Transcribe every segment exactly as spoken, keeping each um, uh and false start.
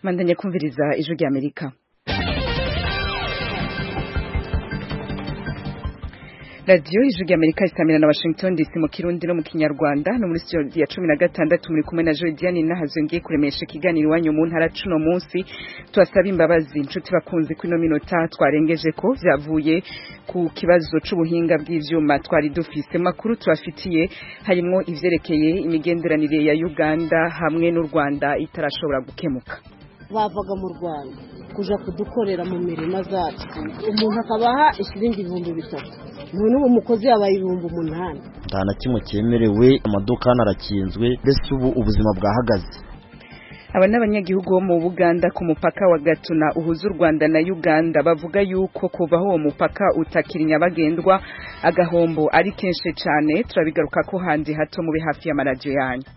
Mandanya kumviriza ijwi rya Amerika. Radio ijwi rya Amerika isamira na Washington D C mu Kirundi no mu Kinyarwanda no muri studio ya cumi na gatandatu muri kumwe na Jodiane Nahazongiye kuremesha ikiganiro wanyu mu ntara cuno munsi twasaba imbabazi inshuti bakunzi kwino minota twarengeje ko vyavuye ku kibazo c'ubuhinga bw'ivyuma twari dufise makuru twafitiye harimo ivyerekeye imigenderanire ya Uganda hamwe n'u Rwanda itarashobora gukemuka. Bavaga mu Rwanda kuja kudukorera mu mirima zacu umuntu akabaha ishiringi ibihumbi bitatu none ubu umukozi yabaye ibihumbi umunani nta na kimwe cyemerewe amaduka narakinzwe mbese ubu ubuzima bwahagaze. Aba n'abanyagihugu bo mu Buganda ku mupaka wa Gatuna uhuza u Rwanda na Uganda bavuga yuko kuva aho uwo mupaka utakiri nyabagendwa agahombo ari kenshi cyane. Turabigaruka ko handi hato mube hafi y'amaradiyo yanyu.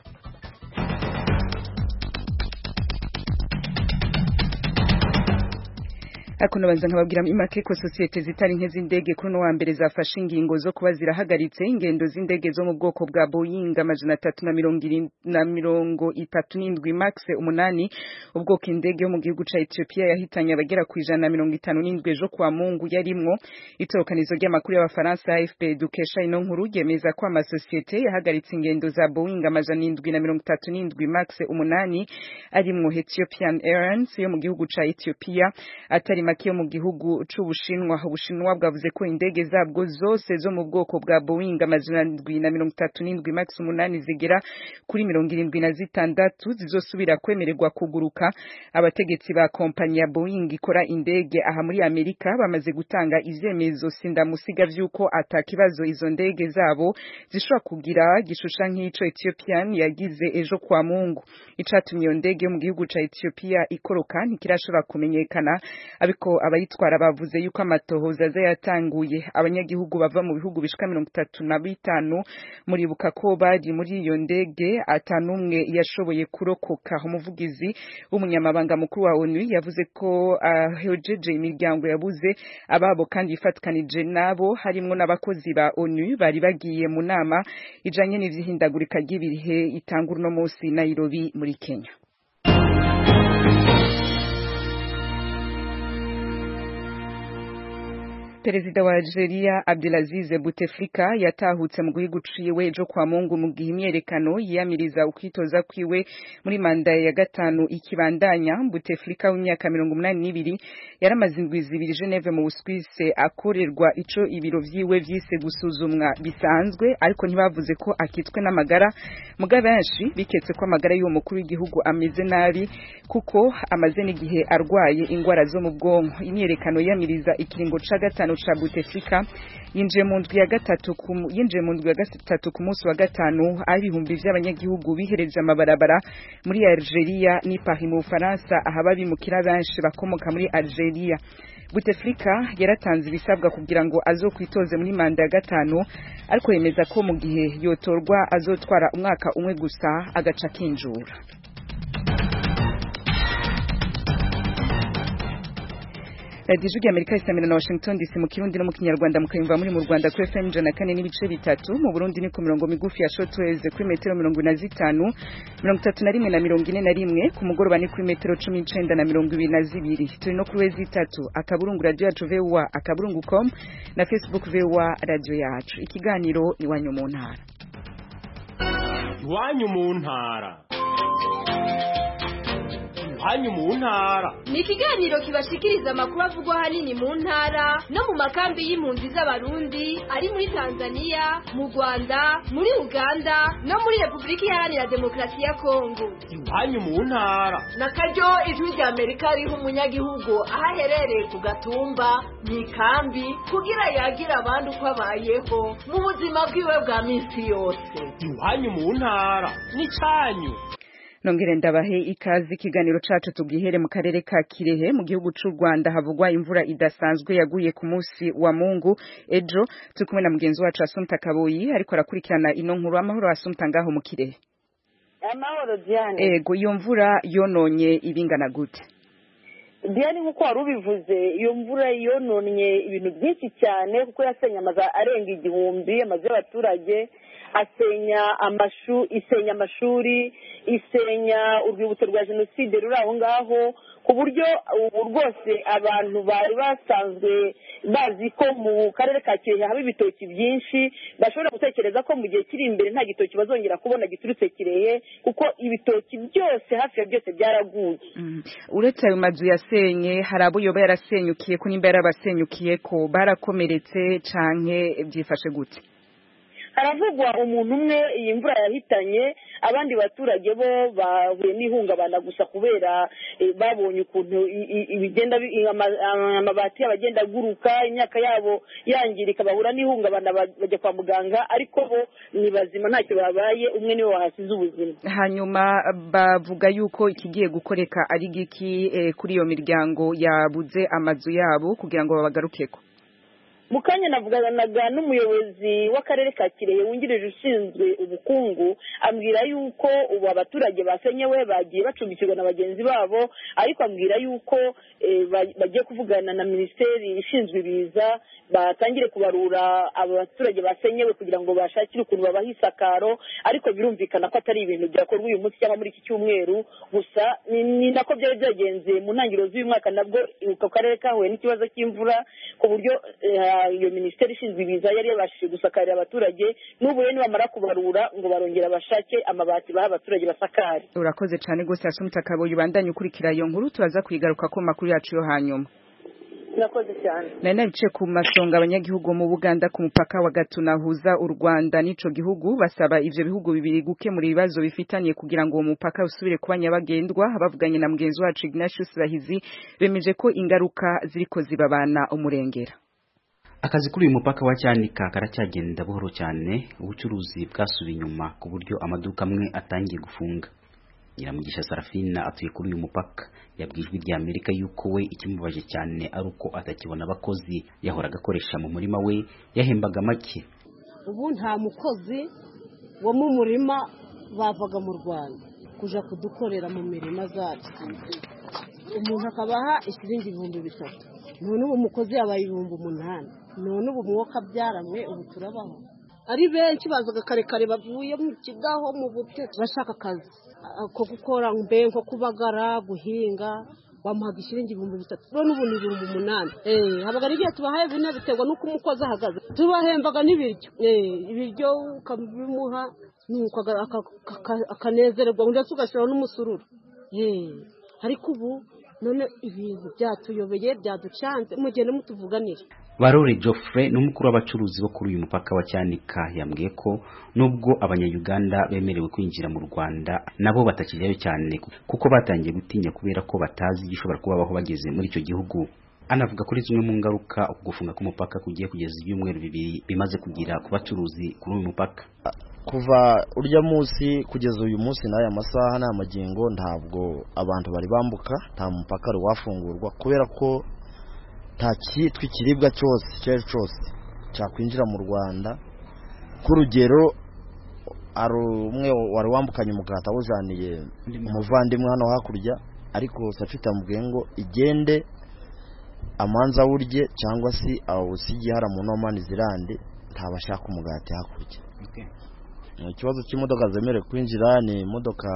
Ako nabanza nkababwira imake ko societe zitari nke z'indege kuri no wa mbere zafashe ingingo zo kuba zirahagaritse ingendo z'indege zo mu bwoko bwa Boeing amajana atatu na mirongo itatu n'indwi max umunani ubwoko indege yo mu gihugu ca Ethiopia yahitanye abagera ku ijana na mirongo itanu n'indwi ejo kwa Mungu yarimwo. Itorokanizo ry'amakuru y'abafaransa A F P dukesha ino nkuru yemeza ko amasosiyete yahagaritse ingendo za Boeing amajana indwi na mirongo itatu n'indwi max umunani arimwo Ethiopian Airlines yo mu gihugu ca Ethiopia atari makiyo mu gihugu c'Ubushinwa. Ubushinwa bwavuze ko indege zabwo zose zo mu bwoko bwa Boeing amajana indwi na mirongo itatu n'indwi max umunani zigera kuri mirongo irindwi na zitandatu zizosubira kwemererwa kuguruka. Abategetsi ba kompanyi ya Boeing ikora indege aha muri Amerika bamaze gutanga ivyemezo sindamusiga vy'uko atakibazo izo ndege zabo zishobora kugira gishusha nk'ico Ethiopian yagize ejo kwa Mungu. Icatumye iyo ndege yo mu gihugu ca Ethiopia ikoroka ntikirashobora kumenyekana, ariko abayitwara bavuze yuko amatohoza yatanguye. Abanyagihugu bava mu bihugu bishika mirongo itatu na bitanu muribuka ko bari muri iyo ndege atanumwe yashoboye kurokoka. Umuvugizi w'umunyamabanga mukuru wa ONU yavuze ko ahejeje uh, imiryango yabuze ababo kandi ifatkanije nabo harimo n'abakozi ba ONU bari bagiye mu nama ijanye n'ivyihindagurika ry'ibihe itangura no munsi Nairobi muri Kenya. Perezida wa Algeria Abdelaziz Bouteflika yatahutse mu gihugu ciwe ejo kwa Mungu mu gihe imyerekano yiyamiriza ukwitoza kwiwe muri manda ya gatanu ikibandanya. Bouteflika w'imyaka mirongo umunani n'ibiri yaramaze indwi zibiri Geneve mu Busuwise akorerwa ico ibiro vyiwe vyise gusuzumwa bisanzwe, ariko ntibavuze ko akitwe n'amagara. Muga benshi biketse ko amagara y'uwo mukuru w'igihugu ameze nabi kuko amaze n'igihe arwaye ingwara zo mu bwonko. Imyerekano yiyamiriza ikiringo ca gatanu cha Bouteflika yinjiye mu ndwi ya gatatu yinjiye mu ndwi ya gatatu ku munsi wa gatanu ari ibihumbi by'abanyagihugu bihereje amabarabara muri Algeria ni Paris mu Faransa aha babimukira benshi bakomoka muri Algeria. Bouteflika yaratanze ibisabwa kugira ngo azokwitoze muri manda ya gatanu, ariko yemeza ko mu gihe yotorwa azotwara umwaka umwe gusa agaca kinjura. Radio Ijwi Amerika isamira na Washington D C mu Kirundi no mu Kinyarwanda mukayumva muri mu Rwanda kuri F M ijana na kane n'ibice bitatu, mu Burundi ni ku mirongo migufi ya shortwave kuri metero mirongo ine na zitanu, mirongo itatu na rimwe na mirongo ine na rimwe, ku mugoroba ni kuri metero cumi n'icenda na mirongo ibiri na zibiri. Turi no kuri wezi itatu akaburungu radio yacu V O A akaburungu com na Facebook V O A radio yacu. Ikiganiro iwanyu mu ntara. Iwanyu mu ntara. Hanyu mu ntara ni ikiganiro kibashikiriza amakuru avugwa hanini mu ntara no mu makambi y'impunzi z'abarundi ari muri Tanzania, mu Rwanda, muri Uganda no muri Republika Iharanira Demokarasi ya Kongo. Hanyu mu ntara na karyo ijwi rya Amerika riho umunyagihugu ahaherereye ku gatumba mu ikambi kugira yagira abandi uko abayeho mu buzima bwiwe bwa minsi yose. Hanyu mu ntara ni canyu. Nongere ndabahe ikazi ikiganiro cacu tugihere mu karere ka Kirehe mu gihugu c'u Rwanda havugwa imvura idasanzwe yaguye ku munsi wa Mungu ejo. Tukumwe na mugenzi wacu Asumta Kaboyi ariko arakurikirana ino nkuru. Amahoro Asumta ngaho mu Kirehe. Amahoro Diane. Ego iyo mvura yononye ibingana gute? Diane nkuko warubivuze iyo mvura yononye ibintu byinshi cyane kuko yasenye amazu arenga igihumbi amazu y'abaturage asenya amashu isenya amashuri isenya urwibutso rwa jenoside ruri aho ngaho ku buryo ubu rwose abantu bari basanzwe bazi ko mu karere ka Kirehe haba ibitoki byinshi bashobora gutekereza ko mu gihe kiri imbere nta gitoki bazongera kubona giturutse Kirehe kuko ibitoki byose hafi ya byose byaraguye. Uretse ayo mazu yasenye hari abo yoba yarasenyukiye ko nimba yarabasenyukiye ko barakomeretse canke byifashe gute? Haravugwa umuntu umwe iyi mvura yahitanye abandi baturage bo bahuye n'ihungabana gusa kubera babonye ukuntu ibigenda amabati abagenda guruka imyaka yabo yangirika bahura n'ihungabana bajya kwa muganga ariko bo ni bazima ntacyo babaye umwe niwe wahasize ubuzima. Hanyuma bavuga yuko ikigiye gukoreka ari giki kuri iyo miryango yabuze amazu yabo kugira ngo babagarukeko. Mukanya navuganaga n'umuyobozi w'akarere ka Kirehe wungirije ushinzwe ubukungu ambwira yuko ubu abaturage basenyewe bagiye bacumbikirwa na bagenzi babo ariko ambwira yuko e, bagiye kuvugana na ministeri ishinzwe ibiza batangire kubarura abaturage basenyewe kugira ngo bashakire ukuntu babaha isakaro ariko birumvikana ko atari ibintu byakorwa uyu munsi cyangwa muri iki cyumweru gusa ni nako byari byagenze mu ntangiriro z'uyu mwaka nabwo uko karere kahuye n'ikibazo cy'imvura ku buryo e, iyo ministeri ishinzwe ibiza yari yabashije gusakarira abaturage n'ubu rero bamara kubarura ngo barongera bashake amabati baha abaturage basakare. Urakoze cyane gose Asumta Kaboyi bandanye ukurikira iyo nkuru turaza kuyigaruka ko makuru yacu yo hanyuma. Nakoze cyane. Nari nabice ku masonga abanyagihugu mu Buganda ku mupaka wa Gatuna huza u Rwanda n'ico gihugu basaba ivyo bihugu bibiri gukemura ibibazo bifitaniye kugira ngo uwo mupaka usubire kuba nyabagendwa. Bavuganye na mugenzi wacu Ignatius Bahizi bemeje ko ingaruka ziriko zibabana umurengera. Akazi kuri uyu mupaka wa Cyanika karacyagenda buhoro cyane ubucuruzi bwasubiye inyuma ku buryo amaduka amwe atangiye gufunga. Nyiramugisha Sarafina atuye kuri uyu mupaka yabwijwe rya Amerika yuko we ikimubaje cyane ari uko atakibona abakozi yahoraga akoresha mu murima we yahembaga make. Ubu nta mukozi wo mu murima bavaga mu Rwanda kuja kudukorera mu mirima zacu umuntu akabaha ishiringi ibihumbi bitatu none ubu umukozi yabaye ibihumbi umunani none ubu mwuka byaramwe ubu turabaho ari benshi bazaga kare kare bavuye mu kigaho mu bute bashaka akazi ko gukora mbe nko kubagara guhinga wamuhaga ishiringi ibihumbi bitatu none ubu ni ibihumbi umunani eh habaga ari igihe tubahaye bine biterwa nuko umukozi ahagaze tubahembaga n'ibiryo eh ibiryo ukabimuha nuko akanezererwa ndetse ugashira n'umusururu eh ariko ubu none ibintu byatuyobeye byaducanze mugende mutuvuganire. Barore Geoffrey n'umukuru w'abacuruzi bo kuri uyu mupaka wa Cyanika yambwiye ko nubwo abanya-Uganda bemerewe kwinjira mu Rwanda nabo batakijyayo cyane kuko batangiye gutinya kubera ko batazi igishobora kubabaho bageze muri icyo gihugu. Anavuga kuri zimwe mu ngaruka gufunga k'umupaka kugiye kugeza ibyumweru bibiri bimaze kugira ku bacuruzi kuri uyu mupaka. Kuva urya munsi kugeza uyu munsi n'aya masaha n'aya magingo ntabwo abantu bari bambuka nta mupaka ari wafungurwa kubera ko nta cyitwa ikiribwa cyose cyari cyose cyakwinjira mu Rwanda. Kurugero ari umwe wari wambukanye umugati awujaniye umuvandimwe hano hakurya ariko sacita mubwiye ngo igende amanza urye cyangwa se awusigiye hara mu nomani zirande ntabashaka umugati hakurya. Okay. Ikibazo cy'imodoka zemerewe kwinjira ni imodoka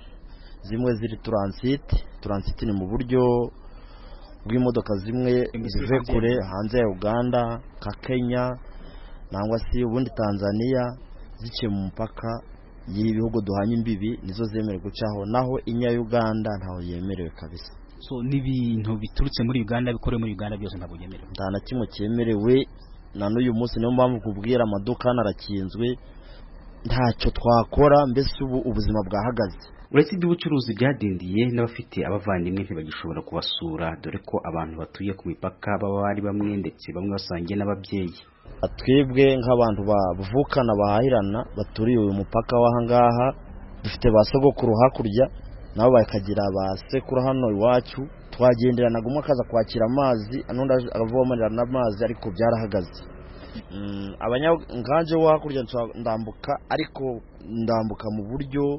zimwe ziri transit transit ni mu buryo bw'imodoka zimwe zive kure hanze ya Uganda ka Kenya nangwa si ubundi Tanzania zice mu mupaka y'ibihugu duhanye imbibi nizo zemerewe gucaho naho inya Uganda ntaho yemerewe kabisa. So n'ibintu biturutse muri Uganda bikorewe muri Uganda byose ntabwo yemerewe nta na kimwe cyemerewe na n'uyu munsi niyo mpamvu kubwira amaduka narakinzwe ntacyo twakora mbese ubu ubuzima bwahagaze. Uretse iby'ubucuruzi byadindiye n'abafite abavandimwe ntibagishobora kubasura dore ko abantu batuye ku mipaka baba bari bamwe ndetse bamwe basangiye n'ababyeyi. Twebwe nk'abantu bavukana bahahirana baturiye uyu mupaka w'ahangaha dufite ba sogokuru hakurya nabo bakagira ba sekuru hano iwacu twagenderanaga umwe akaza kwakira amazi anundi akavomerera n'amazi ariko byarahagaze. Mm, abanyanganje wakurya ndambuka ariko ndambuka mu buryo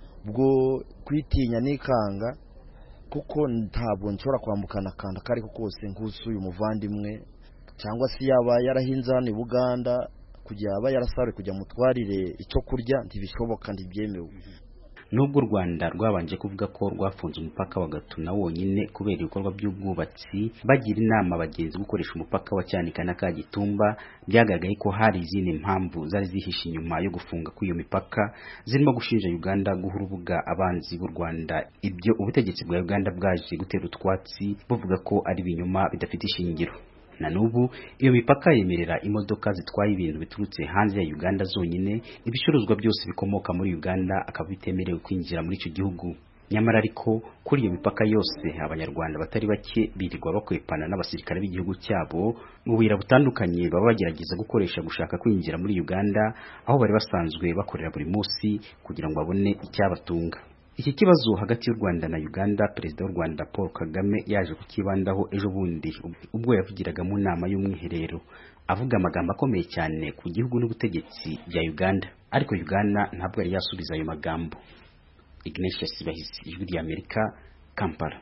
bwo kwitinya nikanga kuko ntabwo nshobora kwambukana kanda kari ko kose nkusuye umuvandimwe cyangwa se yaba yarahinze hano i Buganda kujya aba yarasaruye kujya mutwarire icyo kurya ntibishoboka ntibyemewe. Nubwo u Rwanda rwabanje kuvuga ko rwafunze umupaka wa Gatuna wonyine kubera ibikorwa by'ubwubatsi, bagira inama abagenzi gukoresha umupaka wa Cyanika na Kagitumba, byagaragaye ko hari izindi mpamvu zari zihishe inyuma yo gufunga kw'iyo mipaka, zirimo gushinja Uganda guha urubuga abanzi b'u Rwanda, ibyo ubutegetsi bwa Uganda bwaje gutera utwatsi buvuga ko ari ibinyoma bidafite ishingiro. Na nubu iyo mipaka yemerera imodoka zitwaye ibintu biturutse hanze ya Uganda zonyine, ibicuruzwa byose bikomoka muri Uganda akaba bitemerewe kwinjira muri icyo gihugu. Nyamara ariko kuri iyo mipaka yose abanyarwanda batari bake birirwa bakwepana n'abasirikare b'igihugu cyabo mu buyira butandukanye baba bagerageza gukoresha gushaka kwinjira muri Uganda, aho bari basanzwe bakorera buri munsi kugira ngo babone icyabatunga. Iki kibazo hagati y'u Rwanda na Uganda, Perezida w'u Rwanda Paul Kagame yaje kukibandaho ejo bundi ubwo yavugiraga mu nama y'umwiherero, avuga amagambo akomeye cyane ku gihugu n'ubutegetsi bya Uganda, ariko Uganda ntabwo yari yasubiza ayo magambo. Ignatius Bahisi, Ijwi ry'Amerika, Kampala.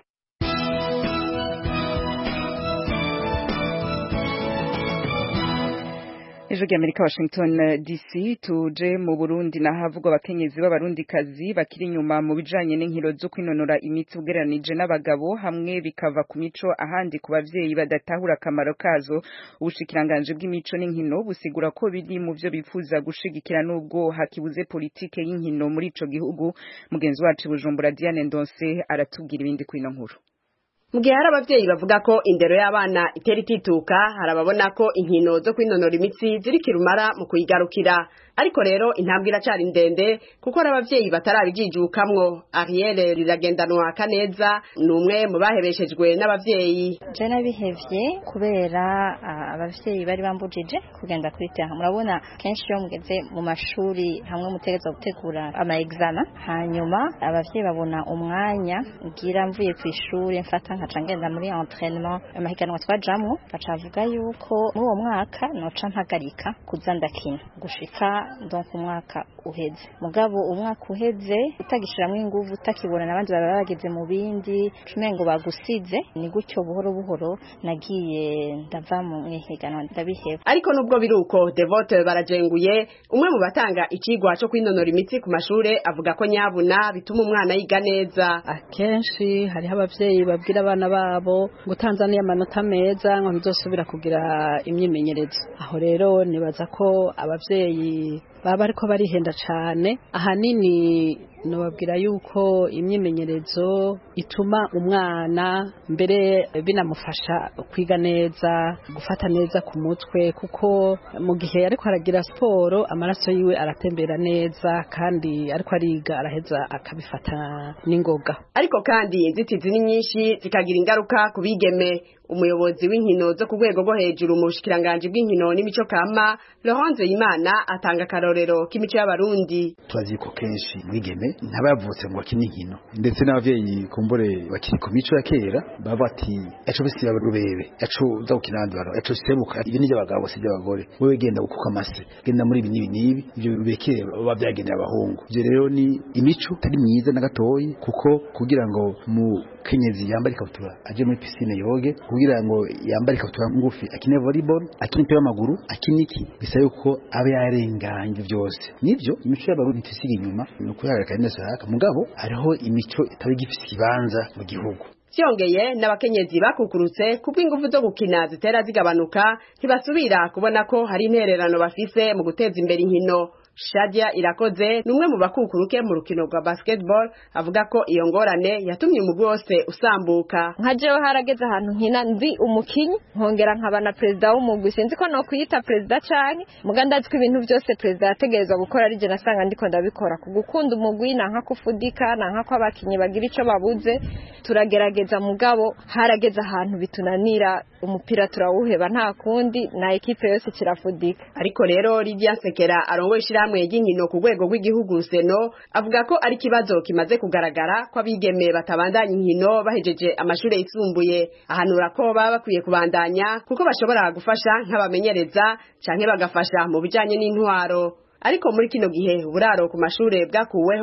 Ijwi ry'Amerika, Washington D C. Tuje mu Burundi nahavugwa abakenyezi b'abarundikazi bakiri inyuma mu bijanye n'inkino zo kwinonora imitsi ugereranije n'abagabo, hamwe bikava ku mico ahandi ku bavyeyi badatahura akamaro kazo. Ubushikiranganje bw'imico n'inkino busigura ko biri mu vyo bifuza gushigikira nubwo hakibuze politike y'inkino muri ico gihugu. Mugenzi wacu Bujumbura Diane Ndonse aratubwira ibindi kwino nkuru. Mugihe hari abavyeyi bavuga ko indero y'abana itera itituka, harababona ko inkino zo kwinonora imitsi ziri kirumara mu kuyigarukira. Ariko rero intambwe iracari ndende kuko ari abavyeyi batarabijijukamwo. Ariel Riragendanwa Kaneza numwe mu bahebeshejwe n'abavyeyi. Je nabihevye kubera abavyeyi bari bambujije kugenda kuri terrain. Murabona kenshi yo mugeze mu mashuri hamwe mutegeza gutegura ama examen, hanyuma abavyeyi babona umwanya ngira mvuye ku ishuri mfata nkaca ngenda muri entraînement amahiganwa twajamwo, bacavuga yuko muri uwo mwaka noca mpagarika kuza ndakina gushika donc umwaka uheze. Mugabo umwaka uheze utagishiramwe inguvu, utakibona nabandi baba bageze mu bindi cumengo bagusize, ni gutyo buhoro buhoro nagiye ndava mu mwihiganwa ndabiheba. Ariko nubwo biruko Devote Barajenguye, umwe mu batanga ikigwa cyo kwinonora imitsi ku mashure, avuga ko nyabuna bituma umwana yiga neza. Akenshi hari abavyeyi babwira abana babo ngo Tanzania amanota meza ngo bizosubira kugira imyimenyerezo. Aho rero nibaza ko abavyeyi baba ariko barihenda cyane. Ahanini nobabwira yuko imyimenyerezo ituma umwana mbere binamufasha kwiga neza, gufata neza ku mutwe, kuko mu gihe ariko aragira siporo amaraso yiwe aratembera neza kandi ariko ariga araheza akabifata n'ingoga. Ariko kandi inzitizi ni nyinshi zikagira ingaruka ku bigeme. Umuyobozi w'inkino zo ku rwego rwo hejuru mu bushikiranganje bw'inkino n'imico kama, Laurence Imana, atanga akarorero k'imico y'abarundi. Twazi ko kenshi mwigeme ntabavutse ngo bakine inkino, ndetse n'abavyeyi kumbure bakiri ku mico ya kera baba bati eco bisi barubebe, eco uza gukinandura, eco sebuka, ibi ni by'abagabo si by'abagore, wewe genda gukuka amase, genda muri ibi nibi nibi, ibyo bibekere baba byagenera abahungu. Ibyo rero ni imico tari myiza na gatoyi, kuko kugira ngo mu kenyezi yambara ikabutura aje muri piscine yoge, kugira ngo yambare ikabutura ngufi akine volleyball, akine umupira w'amaguru, akine iki, bisa yuko abe yarenganye byose. Nibyo imico y'abarundi ntisiga inyuma, nuko yagaraka neza haka mugabo hariho imico itari gifite ikibanza mu gihugu. Syongeye n'abakenyezi bakukurutse kubw'ingufu zo gukina zitera zigabanuka, ntibasubira kubona ko hari intererano bafise mu guteza imbere inkino. Shadia Irakoze numwe mu bakukuruke mu rukino rwa basketball, avuga ko iyo ngorane yatumye umugwi wose usambuka. Nka jewe harageze ahantu nkina ndi umukinyi, nkongera nkaba na president w'umugwi, sinzi ko no kuyita president canke muganda azwi ibintu byose president yategerezwa gukora, ari je nasanga ndiko ndabikora ku gukunda umugwi, nanka kufudika, nanka ko abakinyi bagira ico babuze. Turagerageza mugabo harageze ahantu bitunanira, umupira turawuheba nta kundi, na equipe yose kirafudika. Ariko rero Lydia Sekera arongoye ishirahamwe ry'inkino ku rwego rw'igihugu Seno, avuga ko ari kibazo kimaze kugaragara ko abigeme batabandanya inkino bahejeje amashure yisumbuye. Ahanura ko baba bakwiye kubandanya kuko bashobora gufasha nk'abamenyereza canke bagafasha mu bijanye n'intwaro. Ariko muri kino gihe uburaro ku mashure bwakuweho,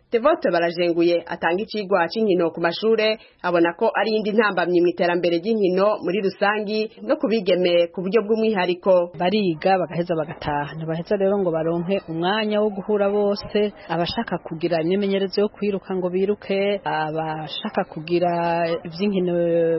Devote Barajenguye atanga icigwa c'inkino ku mashure abona ko ari indi ntambamye mu iterambere ry'inkino muri rusangi no kubigeme ku buryo bw'umwihariko. Bariga bagaheza bagataha ntibaheza rero ngo baronke umwanya wo guhura bose, abashaka kugira imyimenyerezo yo kwiruka ngo biruke, abashaka kugira ivy'inkino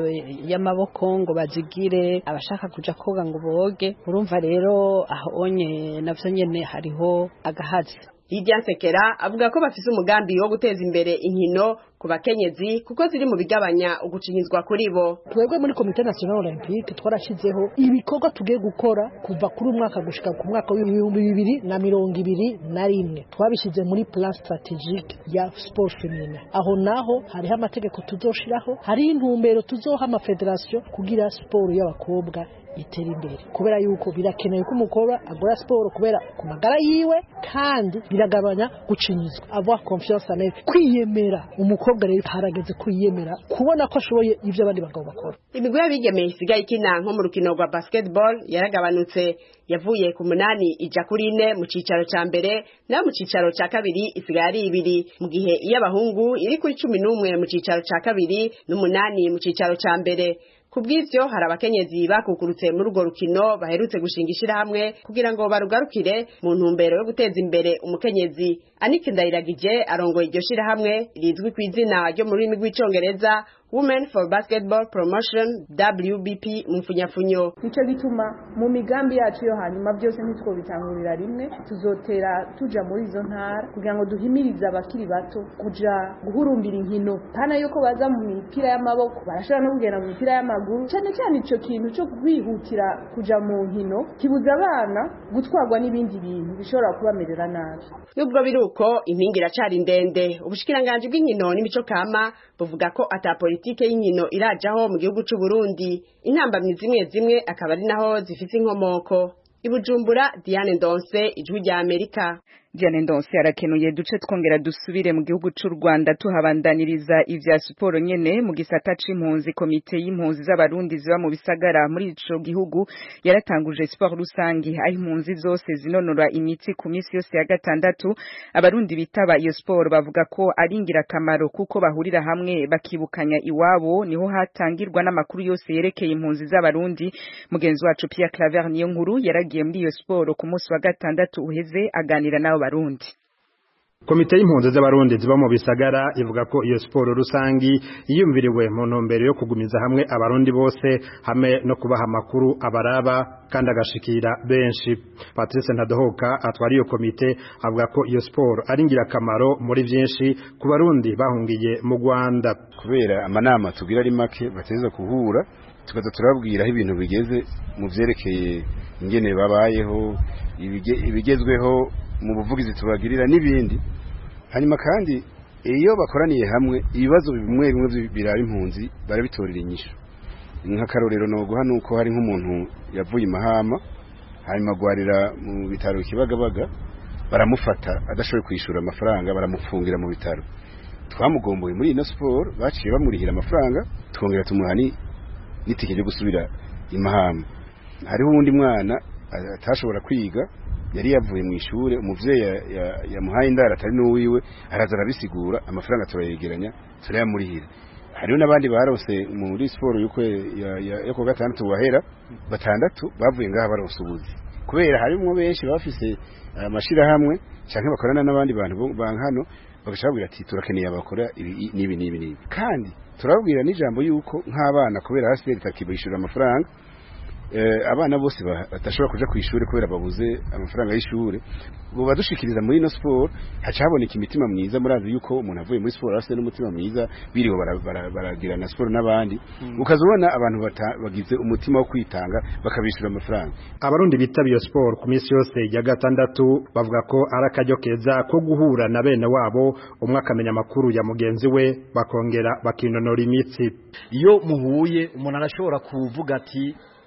y'amaboko ngo bazigire, abashaka kuja koga ngo boge. Urumva rero aho onye navyo nyene hariho agahazi. Lydia Nsekera avuga ko bafise umugambi wo guteza imbere inkino ku bakenyezi kuko ziri mu bigabanya ugucinyizwa kuri bo. Twebwe muri Komite National Olympique twarashizeho ibikorwa tugiye gukora kuva kuri umwaka gushika ku mwaka w'ibihumbi bibiri na mirongo ibiri na rimwe. Twabishize muri plan strategique ya sport féminin. Aho naho hariho amategeko tuzoshiraho, hari intumbero tuzoha ama federation kugira sport y'abakobwa itera imbere, kubera yuko birakenewe ko umukobwa agora sport kubera ku magara yiwe kandi biragabanya gucinyizwa. Avoir confiance en elle, kwiyemera. Umukobwa rero harageze kwiyemera kubona ko ashoboye ivyo abandi bagabo bakora. Imigwi y'abigeme isigaye ikina nko mu rukino rwa basketball yaragabanutse, yavuye ku munani ija kuri ine mu cicaro ca mbere na mu cicaro ca kabiri isigaye ari ibiri, mu gihe iy'abahungu iri kuri cumi n'umwe mu cicaro ca kabiri n'umunani mu cicaro ca mbere. Kubw'ivyo hari abakenyezi bakukurutse muri urwo rukino baherutse gushinga ishirahamwe kugira ngo barugarukire mu ntumbero yo guteza imbere umukenyezi. Anike Ndayiragije arongoye iryo shirahamwe rizwi ku izina ryo mu rurimi rw'icongereza Women for Basketball Promotion W B P mu mfunyafunyo. Nico gituma mu migambi yacu yo hanyuma byose nitwo bitangurira rimwe, tuzotera tuja muri izo ntara kugira ngo duhimirize abakiri bato kuja guhurumbira inkino. Pana yuko baza mu mipira y'amaboko, barashobora no kugenda mu mipira y'amaguru. Cyane cyane ico kintu cyo kwihutira kuja mu nkino kibuza abana gutwarwa n'ibindi bintu bishobora kubamerera nabi. Nubwo biruko impingira iracari ndende, ubushikiranganje bw'inkino n'imico kama buvuga ko ata politike y'inkino irajaho mu gihugu c'u Burundi. Intambamyi zimwe zimwe akaba ari naho zifite inkomoko. Ibujumbura, Diane Ndonse, Ijwi rya Amerika. Diane Ndonse arakenuye duce twongera dusubire mu gihugu c'u Rwanda tuhabandaniriza ivya siporo nyene mu gisata c'impunzi. Komite y'impunzi z'abarundi ziba mu bisagara muri ico gihugu yaratanguje sport rusangi aho impunzi zose zinonora imitsi ku misi yose ya gatandatu. Abarundi bitaba iyo sport bavuga ko ari ingirakamaro kuko bahurira hamwe bakibukanya iwabo, niho hatangirwa n'amakuru yose yerekeye impunzi z'abarundi. Mugenzi wacu Pierre Claver niyo nkuru yaragiye muri iyo sport ku munsi wa gatandatu uheze aganira nabo Barundi. Komite y'impunzi z'abarundi ziba mu bisagara ivuga ko iyo siporo rusangi yiyumviriwe mu ntumbero yo kugumiza hamwe abarundi bose hamwe no kubaha amakuru abaraba kandi agashikira benshi. Patrice Ntadohoka atwara iyo komite avuga ko iyo siporo ari ingirakamaro muri byinshi ku barundi bahungiye mu Rwanda. Kubera amanama tugira ari make bateza kuhura tukaza turabwira aho ibintu bigeze mu vyerekeye ingene babayeho, ibigezweho mu buvugizi tubagirira n'ibindi. Hanyuma kandi iyo bakoraniye hamwe ibibazo bimwe bimwe birari impunzi barabitorera inyishu. Nk'akarorero no guha nuko hari nk'umuntu yavuye Mahama hanyuma gwarira mu bitaro Kibagabaga, baramufata adashoboye kwishura amafaranga, baramufungira mu bitaro. Twamugomboye muri ino sport baciye bamurihira amafaranga, twongera tumuhani n'itike ryo gusubira Mahama. Hariho uwundi mwana atashobora kwiga, yari yavuye mu ishure, umuvyeyi yamuhaye indara atari n'uwiwe, araza arabisigura, amafaranga turayegeranya turayamurihira. Hariho n'abandi barose muri sport yuko yo ku gatandatu wahera batandatu bavuye ngaha baronse ubuzi, kubera harimo benshi bafise amashira hamwe canke bakorana n'abandi bantu bankano, bagashabwira ati turakeneye abakora ibi nibi nibi nibi. Kandi turabwira n'ijambo yuko nk'abana kubera hasi itakibishura amafaranga, Eh, abana bose batashobora kuja kwishuri kubera babuze amafaranga y'ishure, bo badushikiriza muri no sport hacaboneka imitima myiza. Murazi yuko umuntu avuye muri sport afite n'umutima mwiza, biriho baragira bara, bara na sport n'abandi mm. Ukazubona abantu bagize umutima wo kwitanga bakabishura amafaranga. Abarundi bitabiye sport ku minsi yose ya gatandatu bavuga ko arakajyo keza ko guhura na bene wabo, umwe akamenya makuru ya mugenzi we bakongera bakinonora imitsi. Iyo muhuye umuntu arashobora kuvuga ati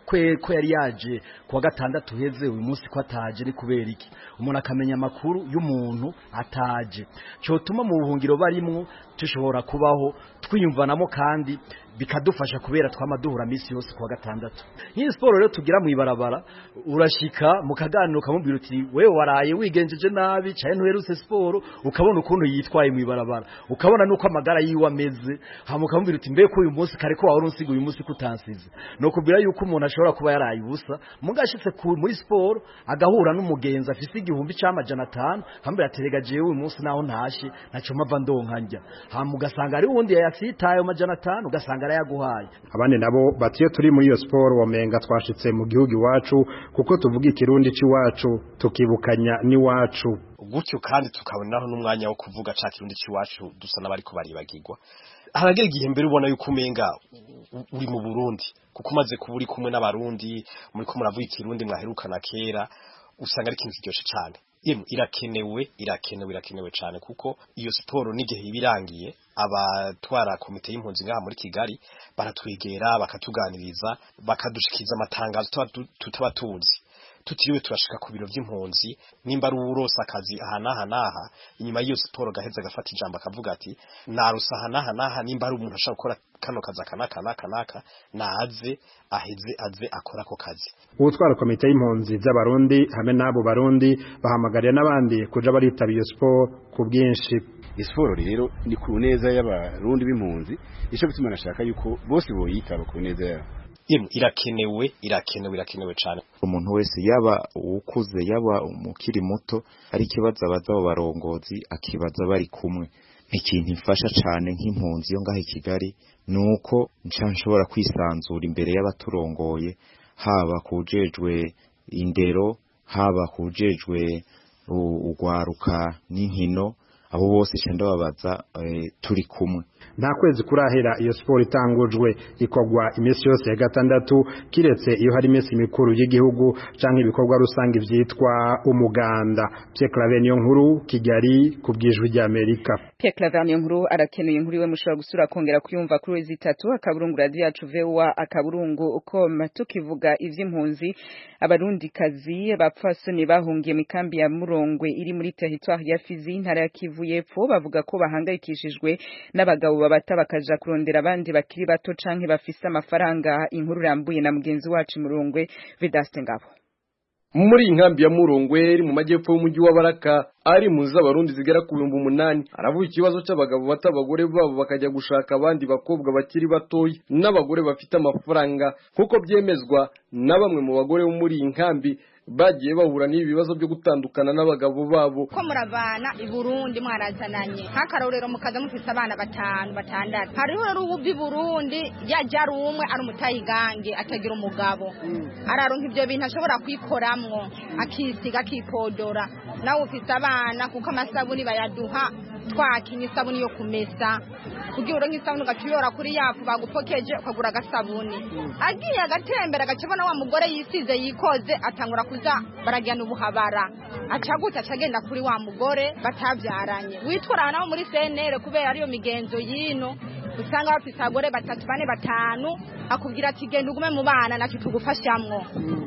kwe ko yari yaje kuwa gatandatu heze uyu munsi ko ataje ni kubera iki umuntu akamenya amakuru y'umuntu ataje cyo tuma mu buhungiro barimwo tushobora kubaho twiyumvanamo kandi bikadufasha kubera twamaduhura misi yose kuwa gatandatu. Iyi sport rero tugira mu ibarabara urashika mukaganira ukamubwira uti wewe waraye wigenjeje nabi cyane ntuherutse sport ukabona ukuntu yitwaye mu ibarabara ukabona nuko amagara yiwe ameze hama ukamubwira uti mbe ko uyu munsi kare ko wari unsiga uyu munsi kutansize no kubwira yuko umuntu ashobora kuba yaraye ubusa mugashitse muri sport agahura n'umugenzi afise igihumbi cy'amajana atanu hambere aterega jewe uyu munsi naho ntashe naco mava ndonka njya hama ugasanga ari wundi yasitaye amajana atanu ugasanga arayaguhaye. Abandi nabo batiye turi muri iyo sport womenga twashitse mu gihugu iwacu kuko tuvuga ikirundi c'iwacu tukibukanya ni wacu gutyo kandi tukabonaho n'umwanya wo kuvuga ca kirundi c'iwacu dusa n'abariko baribagirwa. Haragera igihe mbere ubona yuko umenga uri mu Burundi kuko umaze kuba uri kumwe n'abarundi muri ko muravuga ikirundi mwaherukana kera usanga ari ikintu kiryoshe cyane. Yemwe irakenewe irakenewe irakenewe cyane kuko iyo siporo n'igihe ibirangiye abatwara komite y'impunzi ngaha muri Kigali baratwegera bakatuganiriza bakadushikiza amatangazo tutaba tuzi tutiriwe turashika ku biro by'impunzi nimba ari urose akazi ahanaha naha inyuma y'iyo siporo gaheza gafata ijambo akavuga ati narusa ahanaha naha nimba ari umuntu ashaka gukora kano kazi kanaka naka naka naze aheze aze akora ko kazi. Ubutwara komite y'impunzi z'abarundi hamwe n'abo barundi bahamagariye n'abandi kuja baritaba iyo sport ku bwinshi. Isiporo rero ni ku neza y'abarundi b'impunzi ico bituma nashaka yuko bose boyitaba ku neza yabo. Yemwe irakenewe irakenewe irakenewe cyane. Umuntu wese yaba ukuze yaba umukiri muto ari kibaza baza abo barongozi akibaza bari kumwe. Ikintu ifasha cyane nk'impunzi yo ngaho i Kigali nuko nca nshobora kwisanzura imbere y'abaturongoye haba kujejwe indero haba kujejwe ugwaruka n'inkino abo bose cyenda babaza e, turi kumwe. Nta kwezi kurahera iyo sport itangujwe ikogwa imisi yose ya gatandatu kiretse iyo hari imisi mikuru y'igihugu canke ibikorwa rusange vyitwa umuganda. Pierre Claver nkuru Kigali kubwijwe rya Amerika. Pierre Claver nkuru arakenuye inkuru iwe mushobora gusura kongera kuyumva kuri wezi itatu akaburungu radio yacu V O A akaburungu com tukivuga ivy'impunzi abarundi kazi bapfasoni bahungiye mikambi ya Murongwe iri muri territoire ya Fizi ntara ya Kivu yepfo bavuga ko bahangayikishijwe n'abagabo babata bakaja kurondera abandi bakiri bato canke bafise amafaranga. Inkuru rambuye na mugenzi wacu Murongwe Vedaste Ngabo. Muri inkambi ya Murongwe iri mu majyepfo y'umujyi wa Baraka ari muza abarundi zigera ku bihumbi umunani aravuga ikibazo cy'abagabo bata abagore babo bakajya gushaka abandi bakobwa bakiri batoyi n'abagore bafite amafaranga kuko byemezwa na bamwe mu bagore bo muri inkambi bagiye bahura n'ibibazo byo gutandukana n'abagabo babo. Ko murabana i Burundi mwarazananye nk'akarorero mukaza mufise abana batanu batandatu hariho rero ubu Burundi yaje ari umwe ari umutayigange atagira umugabo mm. araronka ibyo bintu ashobora kwikoramwo akisiga akipodora nawe ufise abana kuko amasabuni bayaduha twakinye isabuni yo kumesa kugira uronke isabuni ugaciyora kuri yafu bagupokeje ukagura agasabuni mm. agiye agatembera agacibona wa mugore yisize yikoze atangura kuza baragana ubuhabara acaguta acagenda kuri wa mugore batavyaranye witwara nawo muri C N L kubera ariyo migenzo yino usanga bafise abagore batatu bane batanu akubwira ati genda ugume mu bana naki tugufashamwo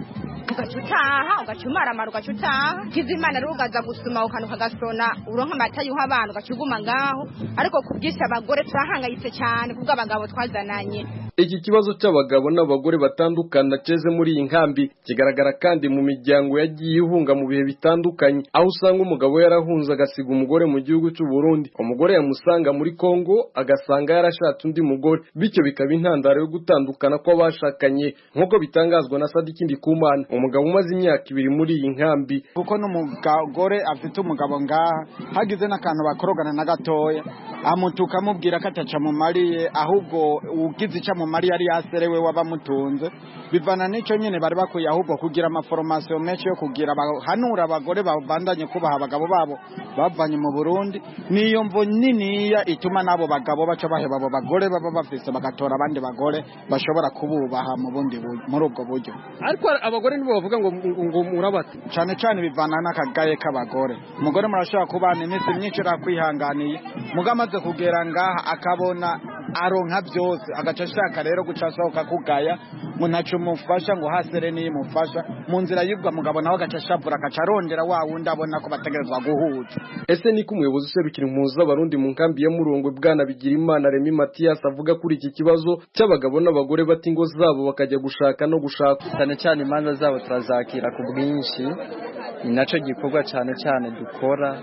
ugacutaha ugacumara amaru ugacutaha kizimana rero ugaza gusuma ukanuka gasona uronka amata yuha abantu ugacuguma ngaho ariko kubwise abagore turahangayitse cyane kubwo abagabo twazananye. Iki kibazo cy'abagabo n'abagore batandukana ceze muri iyi nkambi kigaragara kandi mu miryango yagiye ihunga mu bihe bitandukanye aho usanga umugabo yarahunze agasiga umugore mu gihugu cy'u Burundi umugore yamusanga muri Kongo agasanga yarashatse undi mugore bityo bikaba intandaro yo gutandukana kw'abashakanye nk'uko bitangazwa na Sadiki Ndikumana umugabo umaze imyaka ibiri muri iyi nkambi kuko n'umugore afite umugabo ngaha hagize n'akantu bakorogana na gatoya amutuka amubwira ko ataca mu mariye ahubwo ugize icyo mu mari yari yaserewe wabamutunze bivana n'ico nyene bari bakuye ahubwo kugira amaformation menshi yo kugira hanura abagore babandanye kubaha abagabo babo bavanye mu Burundi niyo mvo niniya ituma nabo bagabo baca baheba abo bagore baba bafise bagatora abandi bagore bashobora kububaha mu bundi muri ubwo buryo. Ariko abagore nibo bavuga ngo ngo murabate cyane cyane bivana n'akagaye k'abagore umugore murashobora kubana iminsi myinshi rakwihanganiye mugamaze kugera ngaha akabona aronka byose agaca ashaka rero guca asohoka kugaya ngo ntaco umufasha ngo hasere niyo imufasha mu nzira y'ubwo mugabo nawe agaca ashavura agaca arondera wa wundi abona ko bategerezwa guhuza. Ese niko umuyobozi userukira impunzi z'abarundi mu nkambi ya Murongwe bwana Bigirimana Remy Mathias avuga kuri iki kibazo cy'abagabo n'abagore bata ingo zabo bakajya gushaka no gushaka. Cyane cyane imanza zabo turazakira ku bwinshi, ni naco gikorwa cyane cyane dukora,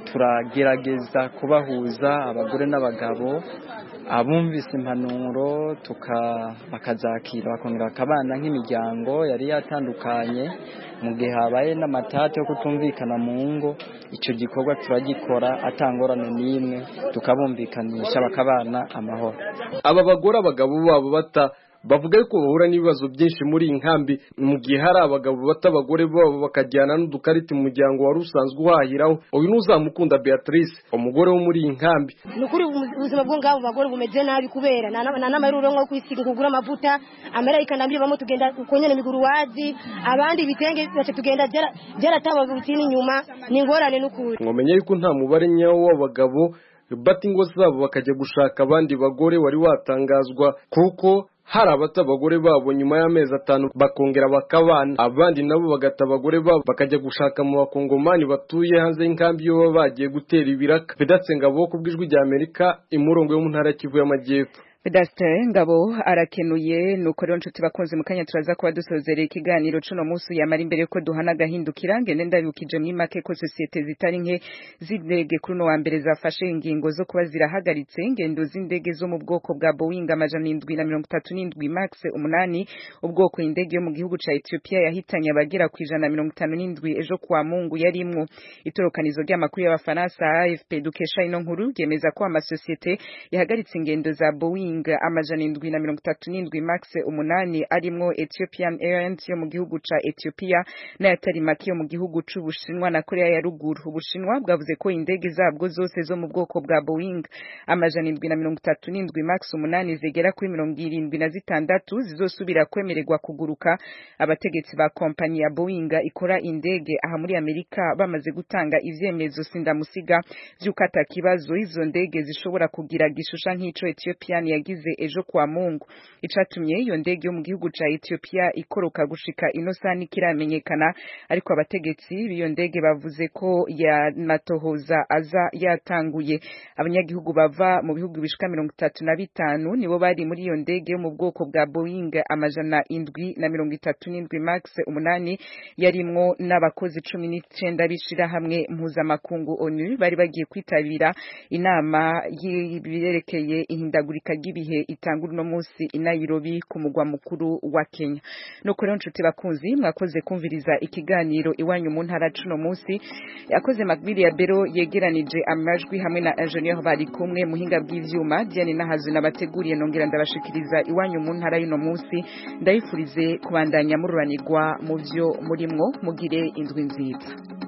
turagerageza kubahuza abagore n'abagabo, abumvise impanuro tuka bakazakira bakongera akabana nk'imiryango yari yatandukanye mu gihe habaye n'amatati yo kutumvikana mu ngo. Icyo gikorwa turagikora atangorane n'imwe, tukabumvikanisha bakabana amahoro. Aba bagore abagabo babo bata bavuga yuko bahura n'ibibazo byinshi muri inkambi, mu gihe hari abagabo bata abagore babo bakajyana n'udukarita mu muryango wari usanzwe uhahiraho. Uyu n'uzamukunda Beatrice, umugore wo muri inkambi. Nukuri ubuzima bwo ngabo bagore bumeze nabi kubera na n'amaruro nko kwisiga kugura amavuta amera ikandambire bamo tugenda ukonyene miguru wazi abandi bitenge bace tugenda jera jera tabo rutini nyuma ni ngorane n'ukuri. Ngomenye yuko nta mubare nyawo w'abagabo bata ingo zabo bakajya gushaka abandi bagore wari watangazwa, kuko hari abata abagore babo nyuma y'amezi atanu bakongera bakabana, abandi nabo bagata abagore babo bakajya gushaka mu bakongomani batuye hanze y'inkambi yo baba bagiye gutera ibiraka. Vedaste Ngabo ku bw'ijwi rya Amerika, Imurongwe yo mu ntara ya Kivu y'Amajyepfo. Vedaste Ngabo arakenuye. Nuko rero nshuti bakunze mu kanya turaza kuba dusozerera ikiganiro cuno munsi yamara imbere ko duhana gahindukira ngende ndabukije muri make ko societe zitari nke z'indege kuri no wa mbere zafashe ingingo zo kuba zirahagaritse ingendo z'indege zo mu bwoko bwa Boeing amajana indwi na mirongo itatu n'indwi max umunani, ubwoko indege yo mu gihugu ca Ethiopia yahitanye abagera ku ijana na mirongo itanu n'indwi ejo kwa Mungu yarimwo. Itorokanizo ry'amakuru y'abafaransa A F P dukesha ino nkuru yemeza ko amasosiyete yahagaritse ingendo za Boeing amajana indwi na mirongo itatu n'indwi max umunani arimwo Ethiopian Airlines yo mu gihugu ca Ethiopia n'ayatari make yo mu gihugu c'Ubushinwa na Korea ya Ruguru. Ubushinwa bwavuze ko indege zabwo zose zo mu bwoko bwa Boeing amajana indwi na mirongo itatu n'indwi max umunani zigera kuri mirongo irindwi na zitandatu zizosubira kwemererwa kuguruka. Abategetsi ba kompanyi ya Boeing ikora indege aha muri Amerika bamaze gutanga ivyemezo sindamusiga vy'ukata kibazo izo ndege zishobora kugira gishusha nk'ico Ethiopian yagize ejo kwa Mungu. Icatumye iyo ndege yo mu gihugu ca Ethiopia ikoroka gushika ino sani kiramenyekana, ariko abategetsi b'iyo ndege bavuze ko ya matohoza aza yatanguye. Abanyagihugu bava mu bihugu bishika mirongo itatu na bitanu nibo bari muri iyo ndege yo mu bwoko bwa Boeing amajana indwi na mirongo itatu n'indwi max umunani yarimwo n'abakozi cumi n'icenda bishira hamwe mpuzamakungu ONU bari bagiye kwitabira inama y'ibyerekeye ihindagurika ry'ibihe itangura no munsi i Nairobi ku mugwa mukuru wa Kenya. Nuko rero nshuti bakunzi mwakoze kumviriza ikiganiro iwanyu mu ntara cuno munsi, yakoze Macbili ya Bero yegeranije amajwi hamwe na engineer bari kumwe muhinga bw'ivyuma Diane Nahazu nabateguriye nongera ndabashikiriza iwanyu mu ntara y'uno munsi. Ndayifurize kubandanya mururanirwa mu vyo murimwo, mugire indwi nziza.